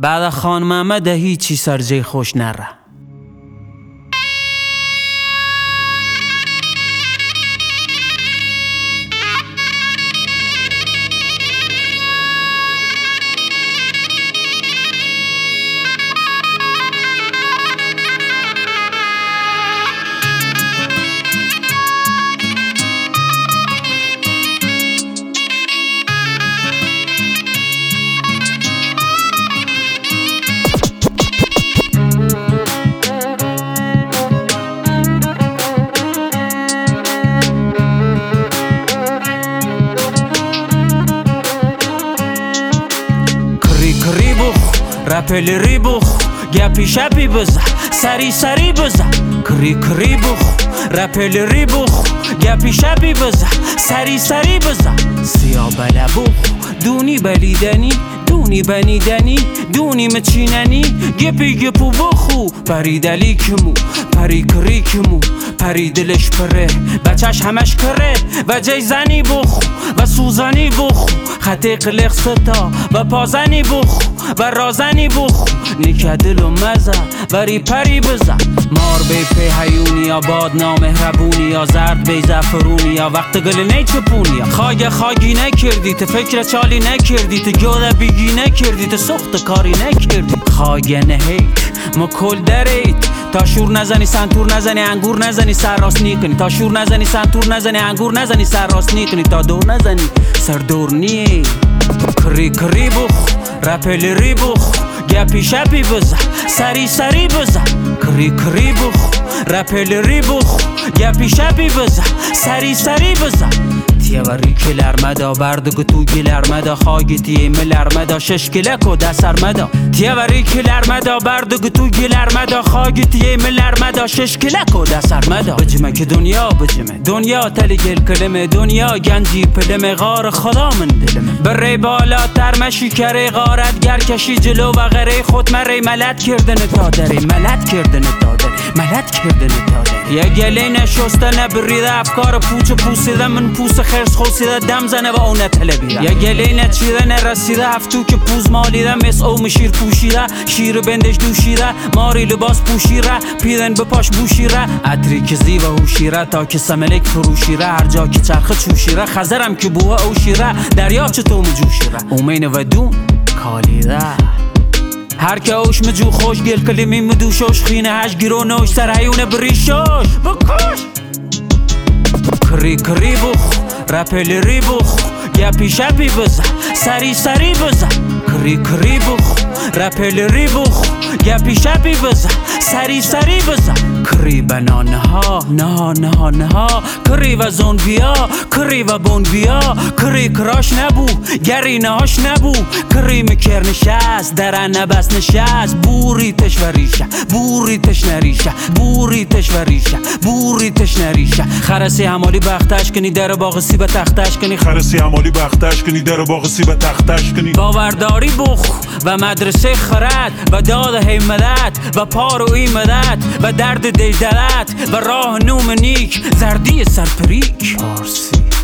بعد خان محمد هیچی سرجه خوش نره. رپلی ری بخ گپی شپی بزن سری سری بزن کری کری بخ رپلی ری بخ گپی شپی بزن سری سری بزن سیا بله بخ دونی بلیدنی دونی بنیدنی دونی مچیننی گپی گپو بخو پری دلی کمو پری کری کمو پری دلش پره بچش همش کره و جای زنی بخو و سوزنی بخو خطی قلق ستا و پازنی بخو و رازنی بخو نیکه دل و مزه وری پری بزن مار بی پی حیونی یا باد نامهربونی یا زرد بی زفرونی یا وقت گل نیچپونی یا خاگی نکردی تو فکر چالی نکردی تو گوده بیگی نکردی تو سخت کاری نکردی خاگه نهید ما کل درید تا شور نزنی سنتور نزنی انگور نزنی سر راست نیکنی تا شور نزنی سنتور نزنی انگور نزنی سر راست نیکنی تا دور نزنی سر دور نی کری کری بخ رپلی ری بخ گپی شپی بزن سری سری بزن کری کری بخ رپلی ری بخ گپی شپی بزن سری سری بزن تیوری کلرمدا بردگو تو گلرمدا خاگیتی ملرمدا شش کلکو دسرمدا تیوری کلرمدا بردگو تو گلرمدا خاگیتی ملرمدا شش کلکو دسرمدا بجمه که دنیا بجمه دنیا تلی گل کلمه دنیا گنجی پلمه غار خدا من دلمه بره بالا ترمشی کره غارت گر کشی جلو و غره خود مره ملت کردن تا داره ملت کردن تا داره ملت کردن تا داره یه گله نشسته نبریده افکار پوچ پوسیده من پوس خرس خوسیده دم زنه و اونه تلبیده یه گله نچیده نرسیده هفتو که پوز مالیده مثل او مشیر پوشیده شیر بندش دوشیده ماری لباس پوشیره پیدن بپاش بوشیره عطری که زیوه هوشیره تا که سملک فروشیره هر جا که چرخ چوشیره خزرم که بوه او شیره دریا چطور مجوشیره اومین و دون کالیده هر که اوش مجو خوش گل کلیمی مدوشوش خینه هش گیرو نوش سر حیونه بریشوش بکش کری کری بخ رپلی ری بخ گپی شپی بزن سری سری بزن کری کری بخ رپلی ری بخ گپی شپی بزن سری سری بزن کری بنانه ها نه کری و زون بیا کری و بون بیا کری کراش نبو گری نهاش نبو کری مکر نشست درن نبست نشست بوری تش و ریشه بوری تش نریشه بوری تش و ریشه بوری تش نریشه خرسی همالی بختش کنی در باغ سیب تختش کنی خرسی همالی بختش کنی در باغ سیب تختش کنی باورداری بخ و مدرسه خرد و داد حیمدت و پاروی مدد و درد دیدلت و راه نوم نیک زردی سرپریک پارسی